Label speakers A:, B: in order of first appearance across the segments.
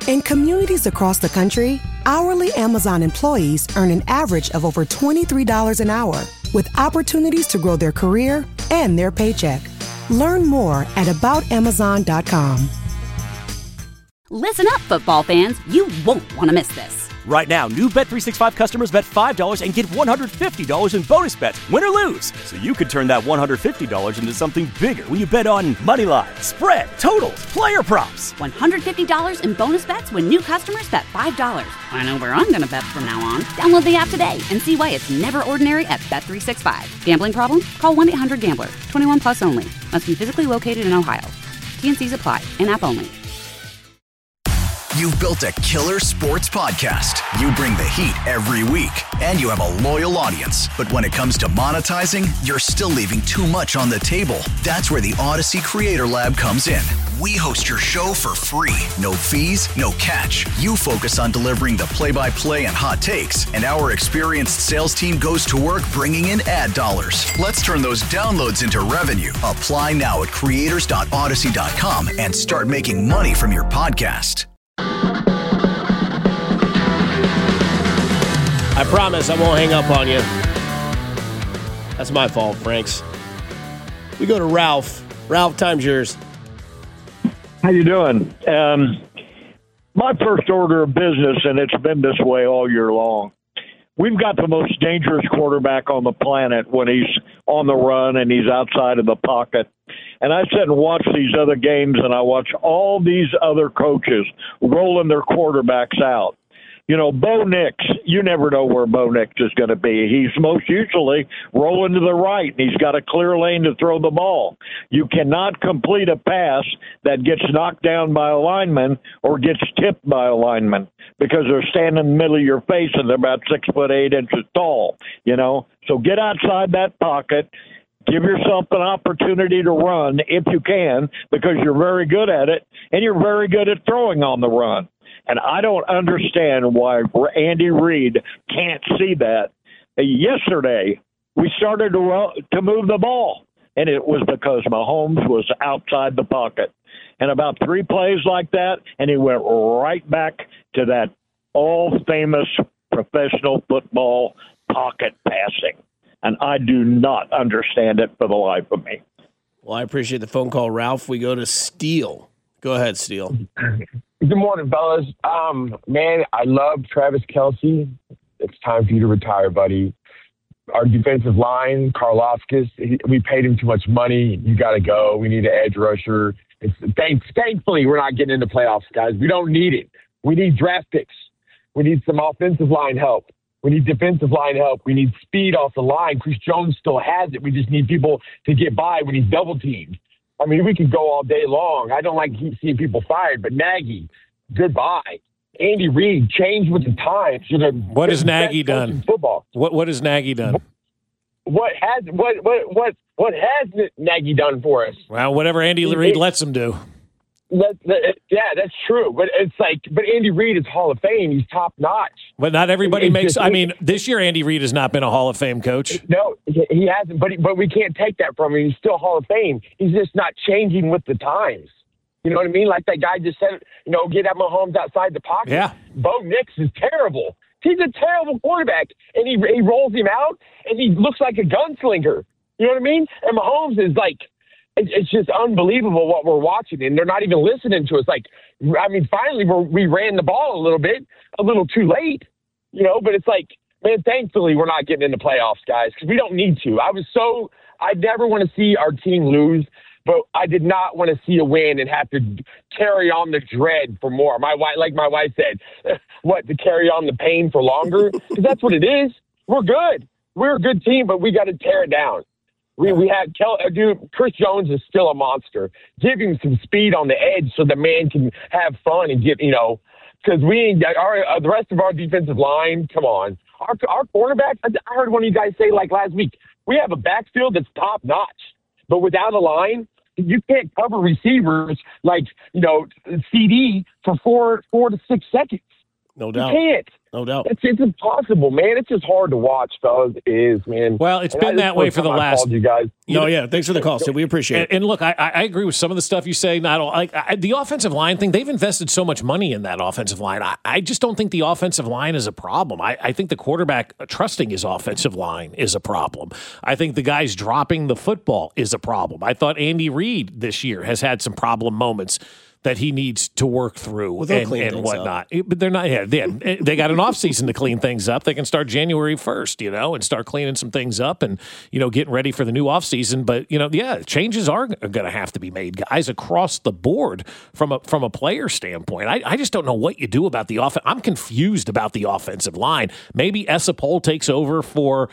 A: In communities across the country, hourly Amazon employees earn an average of over $23 an hour, with opportunities to grow their career and their paycheck. Learn more at aboutamazon.com.
B: Listen up, football fans. You won't want to miss this.
C: Right now, new Bet365 customers bet $5 and get $150 in bonus bets, win or lose. So you could turn that $150 into something bigger when you bet on money line, spread, totals, player props.
B: $150 in bonus bets when new customers bet $5. I know where I'm going to bet from now on. Download the app today and see why it's never ordinary at Bet365. Gambling problem? Call 1-800-GAMBLER. 21 plus only. Must be physically located in Ohio. T&Cs apply. In-app only.
D: You've built a killer sports podcast. You bring the heat every week, and you have a loyal audience. But when it comes to monetizing, you're still leaving too much on the table. That's where the Odyssey Creator Lab comes in. We host your show for free. No fees, no catch. You focus on delivering the play-by-play and hot takes, and our experienced sales team goes to work bringing in ad dollars. Let's turn those downloads into revenue. Apply now at creators.odyssey.com and start making money from your podcast.
E: I promise I won't hang up on you. That's my fault, Franks. We go to Ralph. Ralph, time's yours.
F: How you doing? My first order of business, and it's been this way all year long, we've got the most dangerous quarterback on the planet when he's on the run and he's outside of the pocket. And I sit and watch these other games, and I watch all these other coaches rolling their quarterbacks out. You know, Bo Nix, you never know where Bo Nix is going to be. He's most usually rolling to the right, and he's got a clear lane to throw the ball. You cannot complete a pass that gets knocked down by a lineman or gets tipped by a lineman because they're standing in the middle of your face and they're about 6'8" tall, you know. So get outside that pocket. Give yourself an opportunity to run if you can, because you're very good at it, and you're very good at throwing on the run. And I don't understand why Andy Reid can't see that. Yesterday, we started to move the ball, and it was because Mahomes was outside the pocket. And about 3 plays like that, and he went right back to that all-famous professional football pocket passing. And I do not understand it for the life of me.
E: Well, I appreciate the phone call, Ralph. We go to Steele. Go ahead, Steele.
G: Good morning, fellas. Man, I love Travis Kelce. It's time for you to retire, buddy. Our defensive line, Karlaftis, we paid him too much money. You got to go. We need an edge rusher. Thankfully, we're not getting into playoffs, guys. We don't need it. We need draft picks. We need some offensive line help. We need defensive line help. We need speed off the line. Chris Jones still has it. We just need people to get by when he's double teamed. I mean, we could go all day long. I don't like seeing people fired, but Nagy, goodbye. Andy Reid, change with the times. You know,
H: what has Nagy done?
G: Football.
H: What has Nagy done?
G: What has Nagy done for us?
H: Well, whatever Andy Reid lets him do.
G: Yeah, that's true. But it's like, Andy Reid is Hall of Fame. He's top notch.
H: But not everybody makes. I mean, this year Andy Reid has not been a Hall of Fame coach.
G: No, he hasn't. But we can't take that from him. He's still Hall of Fame. He's just not changing with the times. You know what I mean? Like that guy just said, get that Mahomes outside the pocket.
H: Yeah.
G: Bo Nix is terrible. He's a terrible quarterback, and he rolls him out, and he looks like a gunslinger. You know what I mean? And Mahomes is like. It's just unbelievable what we're watching, and they're not even listening to us. Like, I mean, finally we ran the ball a little too late, but it's like, man, thankfully we're not getting into playoffs, guys, because we don't need to. I never want to see our team lose, but I did not want to see a win and have to carry on the dread for more. My wife said, what, to carry on the pain for longer? Because that's what it is. We're good. We're a good team, but we got to tear it down. We had Chris Jones is still a monster. Give him some speed on the edge so the man can have fun and get, because the rest of our defensive line, come on. Our cornerbacks, I heard one of you guys say like last week, we have a backfield that's top notch, but without a line, you can't cover receivers like, CD for 4 to 6 seconds.
E: No doubt.
G: You can't.
E: No doubt.
G: It's impossible, man. It's just hard to watch, fellas. It is, man.
H: Well, it's been that way for the last.
G: You guys.
E: Thanks for the call, Sid. We appreciate it.
H: And look, I agree with some of the stuff you say. Not all, the offensive line thing. They've invested so much money in that offensive line. I just don't think the offensive line is a problem. I think the quarterback trusting his offensive line is a problem. I think the guys dropping the football is a problem. I thought Andy Reid this year has had some problem moments that he needs to work through and whatnot. But they're not. Yeah, they got an offseason to clean things up. They can start January 1st, and start cleaning some things up and, getting ready for the new offseason. But, changes are going to have to be made, guys, across the board from a player standpoint. I just don't know what you do about the offense. I'm confused about the offensive line. Maybe Essapol takes over for,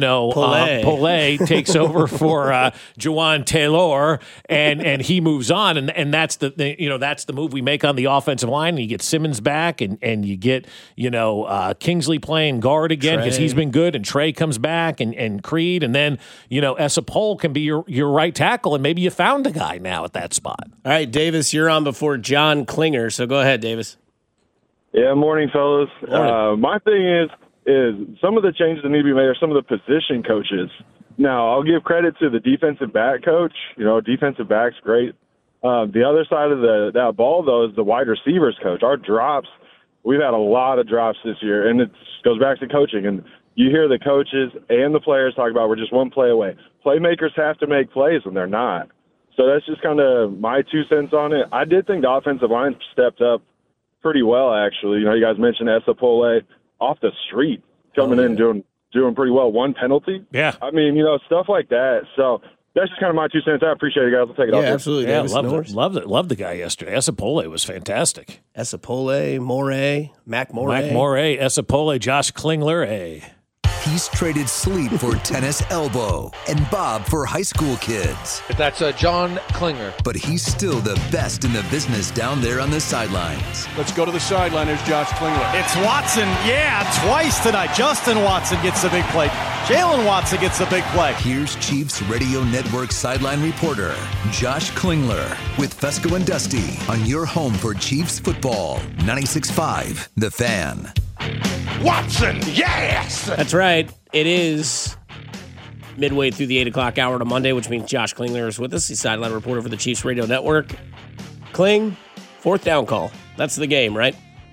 H: Poulet takes over for Juwan Taylor and he moves on. And that's that's the move we make on the offensive line. And you get Simmons back and you get, Kingsley playing guard again because he's been good, and Trey comes back and Creed. And then, Essapol can be your right tackle, and maybe you found a guy now at that spot.
E: All right, Davis, you're on before John Klinger. So go ahead, Davis.
I: Yeah, morning, fellas.
E: Morning.
I: My thing is some of the changes that need to be made are some of the position coaches. Now, I'll give credit to the defensive back coach. Defensive back's great. The other side of that ball, though, is the wide receivers coach. Our drops, we've had a lot of drops this year, and it goes back to coaching. And you hear the coaches and the players talk about we're just one play away. Playmakers have to make plays when they're not. So that's just kind of my 2 cents on it. I did think the offensive line stepped up pretty well, actually. You guys mentioned Essapol off the street coming in doing pretty well. 1 penalty.
H: Yeah.
I: I mean, stuff like that. So that's just kind of my 2 cents. I appreciate it, guys. I'll take it off.
E: Yeah, absolutely.
H: Yeah, loved the guy yesterday. Essapol was fantastic.
E: Essapol, Morey, Mac Morey.
H: Essapol, Josh Klingler,
D: He's traded sleep for tennis elbow and Bob for high school kids.
J: That's John Klinger.
D: But he's still the best in the business down there on the sidelines.
K: Let's go to the sideline. There's Josh Klinger.
L: It's Watson. Yeah, twice tonight. Justin Watson gets the big play. Jalen Watson gets the big play.
D: Here's Chiefs Radio Network sideline reporter Josh Klingler with Fesco and Dusty on your home for Chiefs football. 96.5 The Fan.
L: Watson, yes!
E: That's right. It is midway through the 8 o'clock hour on a Monday, which means Josh Klingler is with us. He's sideline reporter for the Chiefs Radio Network. Kling, 4th down call. That's the game, right?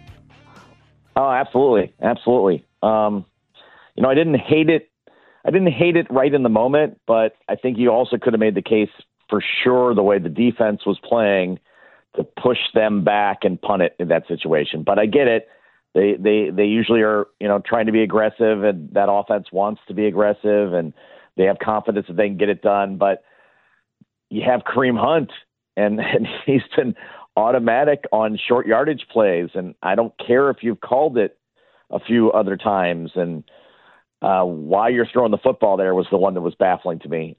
M: Oh, absolutely. Absolutely. I didn't hate it. I didn't hate it right in the moment, but I think you also could have made the case for sure the way the defense was playing to push them back and punt it in that situation. But I get it. They usually are, trying to be aggressive, and that offense wants to be aggressive, and they have confidence that they can get it done. But you have Kareem Hunt, and he's been automatic on short yardage plays, and I don't care if you've called it a few other times. And why you're throwing the football there was the one that was baffling to me.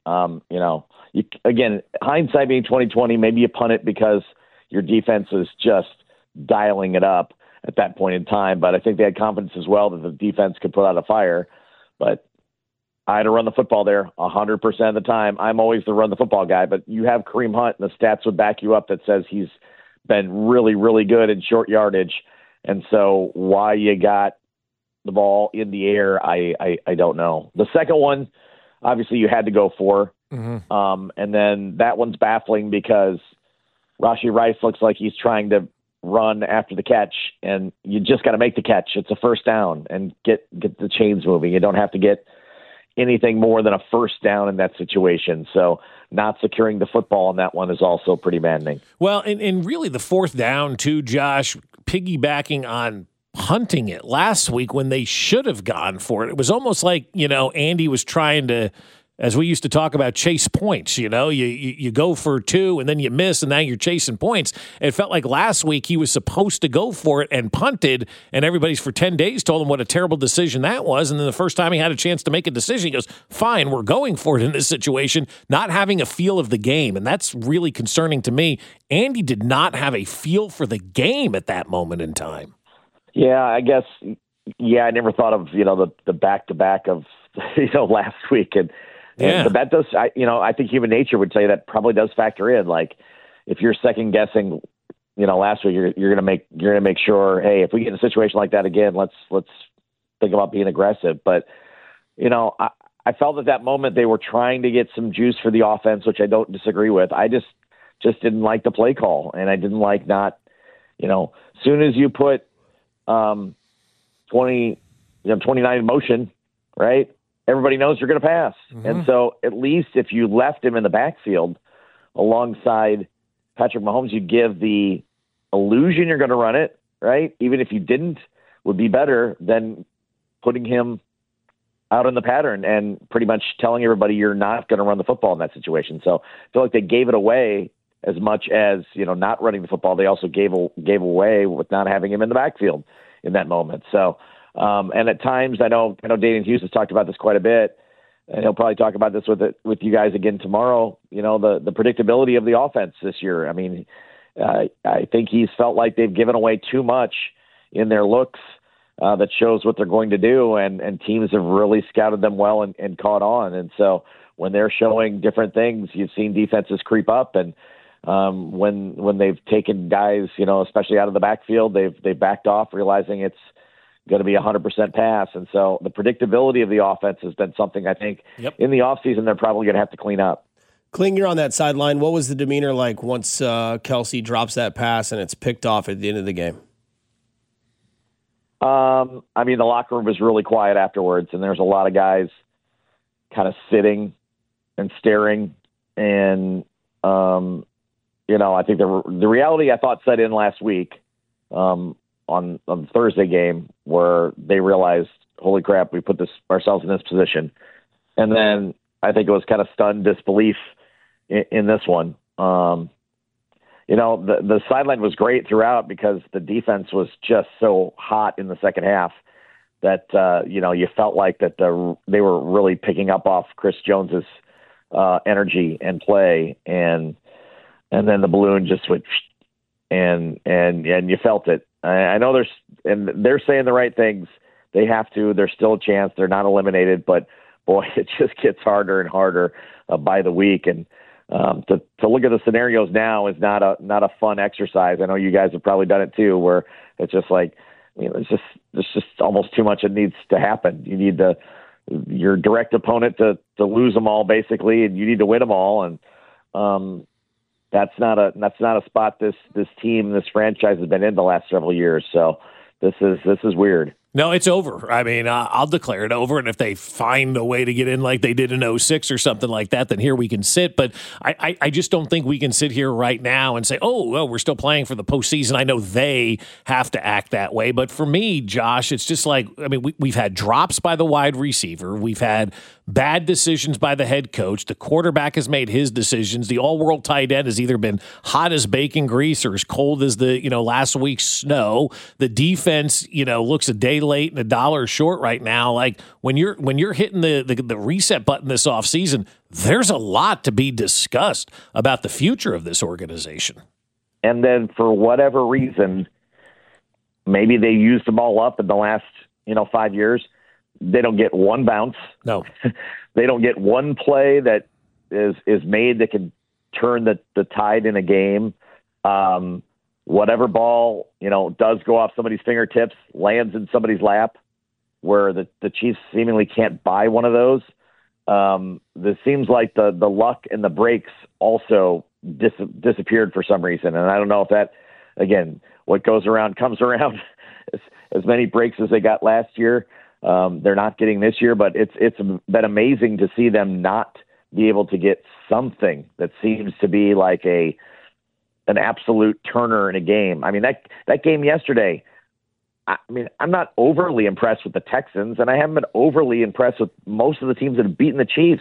M: Again, hindsight being 20/20, maybe you punt it because your defense is just dialing it up at that point in time. But I think they had confidence as well that the defense could put out a fire. But I had to run the football there 100% of the time. I'm always the run the football guy, but you have Kareem Hunt, and the stats would back you up that says he's been really, really good in short yardage. And so why you got the ball in the air, I don't know. The second one, obviously you had to go for. Mm-hmm. And then that one's baffling because Rashee Rice looks like he's trying to run after the catch, and you just got to make the catch. It's a first down and get the chains moving. You don't have to get anything more than a first down in that situation. So not securing the football on that one is also pretty maddening.
H: Well, and really the 4th down too, Josh, piggybacking on punting it last week when they should have gone for it. It was almost like, Andy was trying to, as we used to talk about, chase points. You go for 2 and then you miss, and now you're chasing points. It felt like last week he was supposed to go for it and punted, and everybody's for 10 days told him what a terrible decision that was. And then the first time he had a chance to make a decision, he goes, fine, we're going for it in this situation, not having a feel of the game. And that's really concerning to me. Andy did not have a feel for the game at that moment in time.
M: Yeah, I guess. Yeah, I never thought of, the back-to-back of, last week. But that does, I think human nature would say that probably does factor in. Like, if you're second guessing, last week, you're gonna make sure, hey, if we get in a situation like that again, let's think about being aggressive. But I felt at that moment they were trying to get some juice for the offense, which I don't disagree with. I just didn't like the play call, and I didn't like not, soon as you put 29 in motion, right? Everybody knows you're going to pass. Mm-hmm. And so at least if you left him in the backfield alongside Patrick Mahomes, you give the illusion you're going to run it, right? Even if you didn't, would be better than putting him out in the pattern and pretty much telling everybody you're not going to run the football in that situation. So I feel like they gave it away as much as, not running the football. They also gave away with not having him in the backfield in that moment. So, and at times I know Dayton Hughes has talked about this quite a bit, and he'll probably talk about this with you guys again tomorrow. The predictability of the offense this year. I mean, I think he's felt like they've given away too much in their looks that shows what they're going to do, and teams have really scouted them well and caught on. And so when they're showing different things, you've seen defenses creep up, and when they've taken guys, especially out of the backfield, they've backed off, realizing it's going to be 100% pass. And so the predictability of the offense has been something I think in the offseason they're probably going to have to clean up.
E: Kling, you're on that sideline. What was the demeanor like once Kelsey drops that pass and it's picked off at the end of the game?
M: I mean, the locker room was really quiet afterwards, and there's a lot of guys kind of sitting and staring. And, I think the reality I thought set in last week on the Thursday game, where they realized, holy crap, we put ourselves in this position. And then I think it was kind of stunned disbelief in this one. The sideline was great throughout because the defense was just so hot in the second half that, you felt like that they were really picking up off Chris Jones's energy and play. And then the balloon just went, and you felt it. I know they're saying the right things. They have to. There's still a chance. They're not eliminated, but boy, it just gets harder and harder by the week. And to look at the scenarios now is not a fun exercise. I know you guys have probably done it too, where it's just like, it's just almost too much that needs to happen. You need your direct opponent to lose them all basically, and you need to win them all. And that's not a spot this team, this franchise has been in the last several years. So this is weird.
H: No, it's over. I mean, I'll declare it over, and if they find a way to get in like they did in 2006 or something like that, then here we can sit. But I just don't think we can sit here right now and say, oh, well, we're still playing for the postseason. I know they have to act that way. But for me, Josh, it's just like, I mean, we've had drops by the wide receiver. We've had bad decisions by the head coach. The quarterback has made his decisions. The all-world tight end has either been hot as bacon grease or as cold as the last week's snow. The defense, looks a day late and $1 short right now. Like when you're hitting the reset button this offseason, there's a lot to be discussed about the future of this organization.
M: And then for whatever reason, maybe they used them all up in the last 5 years. They don't get one bounce.
H: No.
M: They don't get one play that is made that can turn the tide in a game. Whatever ball, does go off somebody's fingertips, lands in somebody's lap, where the Chiefs seemingly can't buy one of those. This seems like the luck and the breaks also disappeared for some reason. And I don't know if that, again, what goes around comes around. As many breaks as they got last year, they're not getting this year, but it's been amazing to see them not be able to get something that seems to be like an absolute turner in a game. I mean, that game yesterday, I'm not overly impressed with the Texans, and I haven't been overly impressed with most of the teams that have beaten the Chiefs.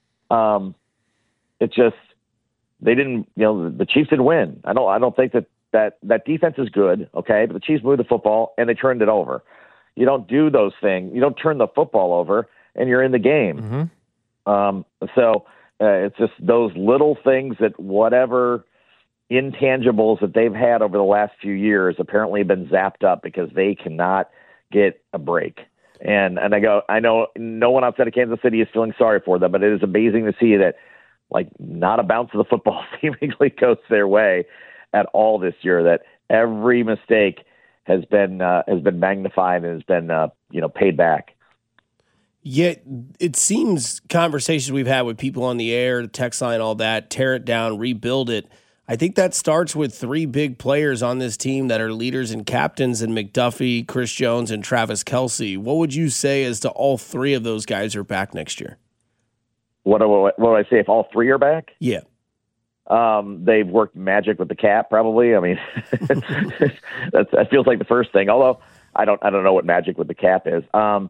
M: It's just, they didn't, the Chiefs didn't win. I don't think that defense is good, okay, but the Chiefs moved the football and they turned it over. You don't do those things. You don't turn the football over and you're in the game. Mm-hmm. So it's just those little things that whatever intangibles that they've had over the last few years apparently have been zapped up because they cannot get a break. And I know no one outside of Kansas City is feeling sorry for them, but it is amazing to see that, like, not a bounce of the football seemingly goes their way. at all this year. That every mistake has been magnified and has been paid back.
E: Yet it seems conversations we've had with people on the air, the text line, all that, tear it down, rebuild it. I think that starts with three big players on this team that are leaders and captains in McDuffie, Chris Jones, and Travis Kelce. What would you say as to all three of those guys are back next year?
M: What do I say if all three are back?
E: Yeah.
M: They've worked magic with the cap, probably. I mean, that feels like the first thing. Although I don't know what magic with the cap is.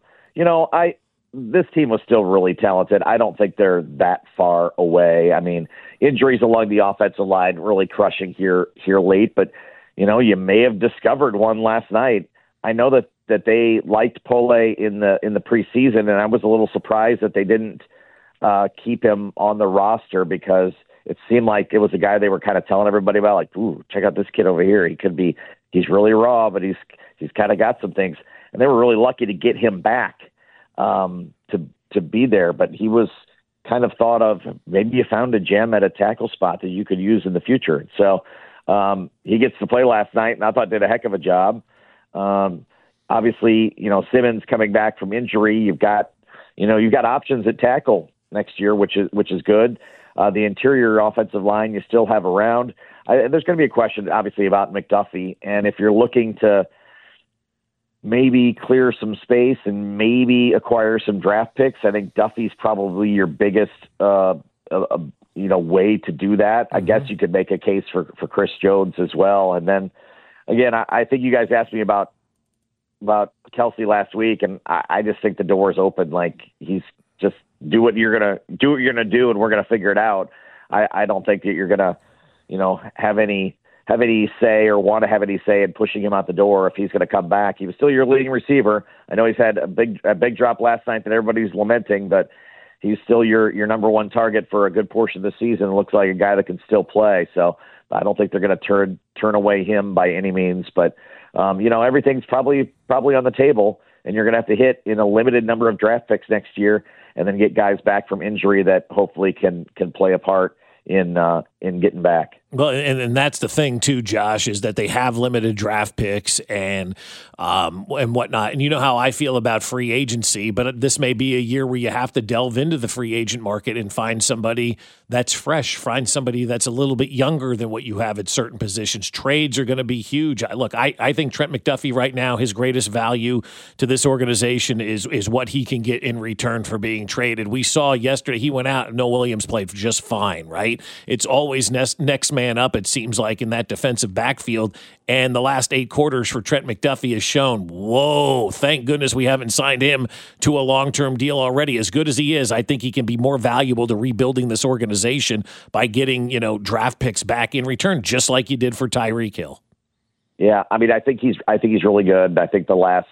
M: This team was still really talented. I don't think they're that far away. I mean, injuries along the offensive line really crushing here late, but you may have discovered one last night. I know that they liked Pole in the preseason, and I was a little surprised that they didn't keep him on the roster, because it seemed like it was a guy they were kind of telling everybody about, like, ooh, check out this kid over here. He's really raw, but he's kind of got some things. And they were really lucky to get him back to be there. But he was kind of thought of, maybe you found a gem at a tackle spot that you could use in the future. So he gets to play last night, and I thought did a heck of a job. Obviously, Simmons coming back from injury, you've got options at tackle next year, which is good. The interior offensive line you still have around. There's going to be a question, obviously, about McDuffie, and if you're looking to maybe clear some space and maybe acquire some draft picks, I think Duffy's probably your biggest way to do that. I guess you could make a case for Chris Jones as well. And then again, I think you guys asked me about Kelce last week, and I just think the door is open. Like, he's just do what you're gonna do, and we're gonna figure it out. I don't think that you're gonna have any say or want to have any say in pushing him out the door if he's going to come back. He was still your leading receiver. I know he's had a big drop last night that everybody's lamenting, but he's still your number one target for a good portion of the season. It looks like a guy that can still play. So I don't think they're going to turn away him by any means. But everything's probably on the table, and you're going to have to hit in a limited number of draft picks next year, and then get guys back from injury that hopefully can play a part in getting back.
H: Well, and that's the thing too, Josh, is that they have limited draft picks and whatnot. And you know how I feel about free agency, but this may be a year where you have to delve into the free agent market and find somebody that's fresh, find somebody that's a little bit younger than what you have at certain positions. Trades are going to be huge. Look, I think Trent McDuffie right now, his greatest value to this organization is what he can get in return for being traded. We saw yesterday he went out and Noah Williams played just fine, right? It's always next man up, it seems like, in that defensive backfield. And the last 8 quarters for Trent McDuffie has shown, whoa, thank goodness we haven't signed him to a long-term deal already. As good as he is, I think he can be more valuable to rebuilding this organization by getting, draft picks back in return, just like you did for Tyreek Hill.
M: Yeah, I mean, I think he's really good. I think the last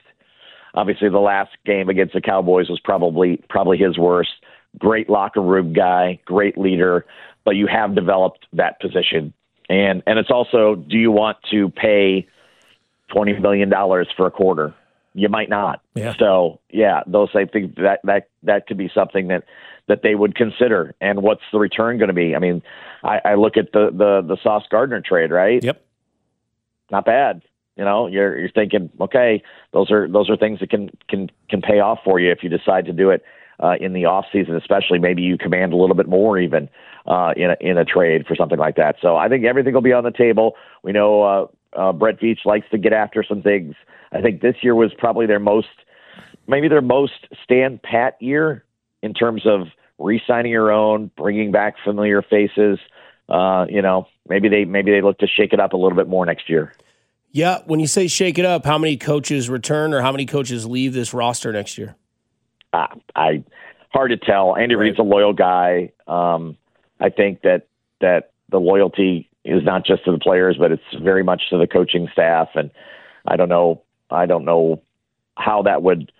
M: game against the Cowboys was probably his worst. Great locker room guy, great leader, but you have developed that position. And it's also, do you want to pay $20 million for a quarter? You might not.
H: Yeah.
M: So, yeah, I think that could be something that they would consider. And what's the return going to be? I mean, I look at the Sauce Gardner trade, right?
H: Yep.
M: Not bad. You're thinking, okay, those are things that can pay off for you if you decide to do it in the off season, especially. Maybe you command a little bit more even in a trade for something like that. So I think everything will be on the table. We know Brett Veach likes to get after some things. I think this year was probably their most stand pat year in terms of re-signing your own, bringing back familiar faces. Maybe they look to shake it up a little bit more next year.
E: Yeah, when you say shake it up, how many coaches return or how many coaches leave this roster next year?
M: Hard to tell. Andy Reid's a loyal guy. I think that the loyalty is not just to the players, but it's very much to the coaching staff. And I don't know how that would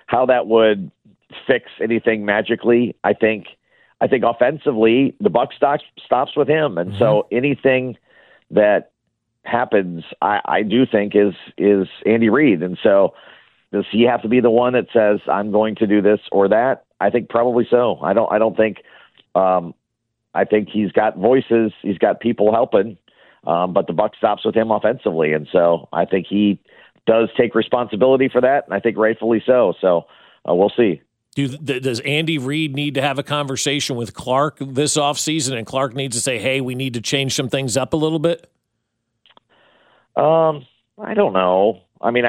M: fix anything magically. I think offensively the buck stops with him, and so anything that happens, I do think is Andy Reid. And so does he have to be the one that says I'm going to do this or that? I think probably so. I don't think. I think he's got voices. He's got people helping. but the buck stops with him offensively. And so I think he does take responsibility for that, and I think rightfully so. So we'll see.
H: Does Andy Reid need to have a conversation with Clark this offseason, and Clark needs to say, hey, we need to change some things up a little bit?
M: I don't know. I mean,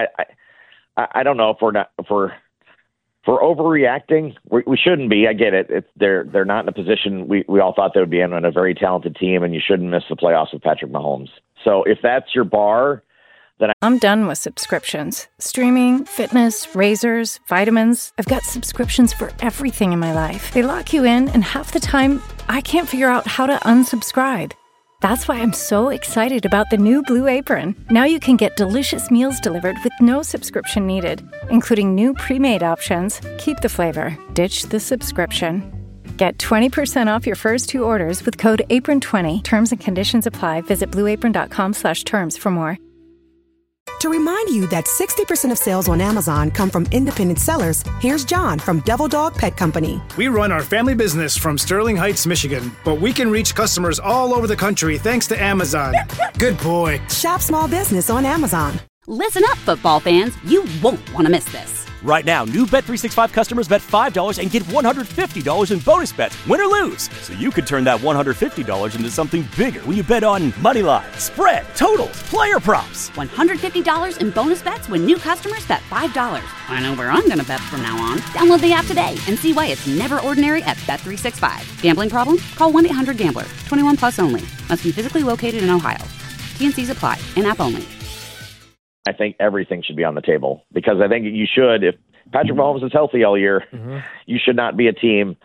M: I don't know if we're overreacting. We shouldn't be. I get it. They're not in a position we all thought they would be in a very talented team, and you shouldn't miss the playoffs with Patrick Mahomes. So if that's your bar, then
N: I'm done with subscriptions. Streaming, fitness, razors, vitamins. I've got subscriptions for everything in my life. They lock you in, and half the time, I can't figure out how to unsubscribe. That's why I'm so excited about the new Blue Apron. Now you can get delicious meals delivered with no subscription needed, including new pre-made options. Keep the flavor, ditch the subscription. Get 20% off your first 2 orders with code APRON20. Terms and conditions apply. Visit blueapron.com/terms for more.
A: To remind you that 60% of sales on Amazon come from independent sellers, here's John from Devil Dog Pet Company.
O: We run our family business from Sterling Heights, Michigan, but we can reach customers all over the country thanks to Amazon. Good boy.
A: Shop small business on Amazon.
B: Listen up, football fans. You won't want to miss this.
C: Right now, new Bet365 customers bet $5 and get $150 in bonus bets, win or lose. So you could turn that $150 into something bigger when you bet on moneyline, spread, totals, player props.
B: $150 in bonus bets when new customers bet $5. I know where I'm going to bet from now on. Download the app today and see why it's never ordinary at Bet365. Gambling problem? Call 1-800-GAMBLER. 21 plus only. Must be physically located in Ohio. T&Cs apply. In-app only.
M: I think everything should be on the table, because I think you should, if Patrick Mahomes is healthy all year, you should not be a team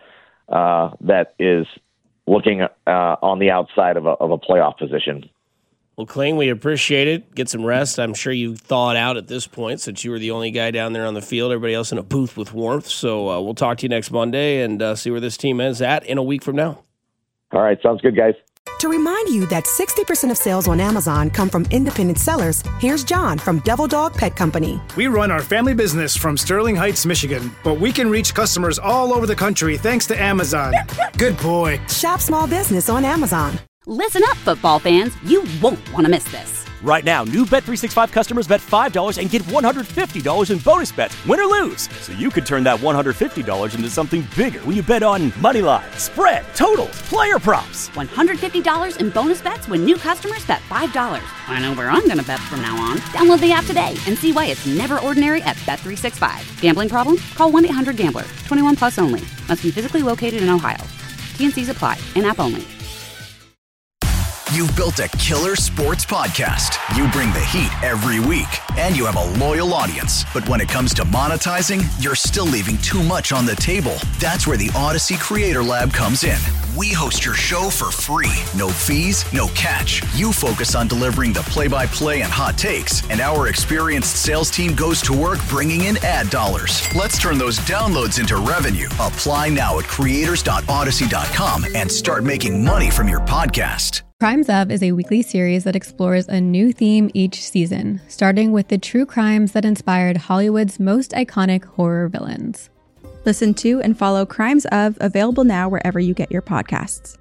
M: that is looking on the outside of a playoff position.
E: Well, Kling, we appreciate it. Get some rest. I'm sure you thawed out at this point since you were the only guy down there on the field, everybody else in a booth with warmth. So we'll talk to you next Monday and see where this team is at in a week from now.
M: All right. Sounds good, guys.
A: To remind you that 60% of sales on Amazon come from independent sellers, here's John from Devil Dog Pet Company.
O: We run our family business from Sterling Heights, Michigan, but we can reach customers all over the country thanks to Amazon. Good boy.
A: Shop small business on Amazon.
B: Listen up, football fans. You won't want to miss this.
C: Right now, new Bet365 customers bet $5 and get $150 in bonus bets, win or lose. So you could turn that $150 into something bigger when you bet on moneyline, spread, totals, player props.
B: $150 in bonus bets when new customers bet $5. I know where I'm going to bet from now on. Download the app today and see why it's never ordinary at Bet365. Gambling problem? Call 1-800-GAMBLER. 21 plus only. Must be physically located in Ohio. T&Cs apply. In-app only.
D: You've built a killer sports podcast. You bring the heat every week, and you have a loyal audience. But when it comes to monetizing, you're still leaving too much on the table. That's where the Odyssey Creator Lab comes in. We host your show for free. No fees, no catch. You focus on delivering the play-by-play and hot takes, and our experienced sales team goes to work bringing in ad dollars. Let's turn those downloads into revenue. Apply now at creators.odyssey.com and start making money from your podcast.
P: Crimes Of is a weekly series that explores a new theme each season, starting with the true crimes that inspired Hollywood's most iconic horror villains.
Q: Listen to and follow Crimes Of, available now wherever you get your podcasts.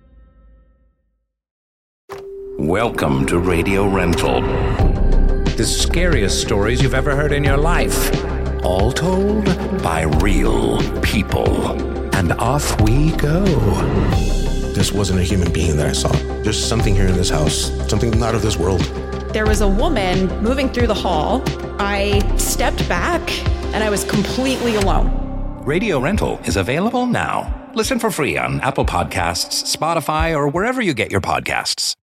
R: Welcome to Radio Rental. The scariest stories you've ever heard in your life, all told by real people. And off we go.
S: This wasn't a human being that I saw. There's something here in this house, something not of this world.
T: There was a woman moving through the hall. I stepped back and I was completely alone.
R: Radio Rental is available now. Listen for free on Apple Podcasts, Spotify, or wherever you get your podcasts.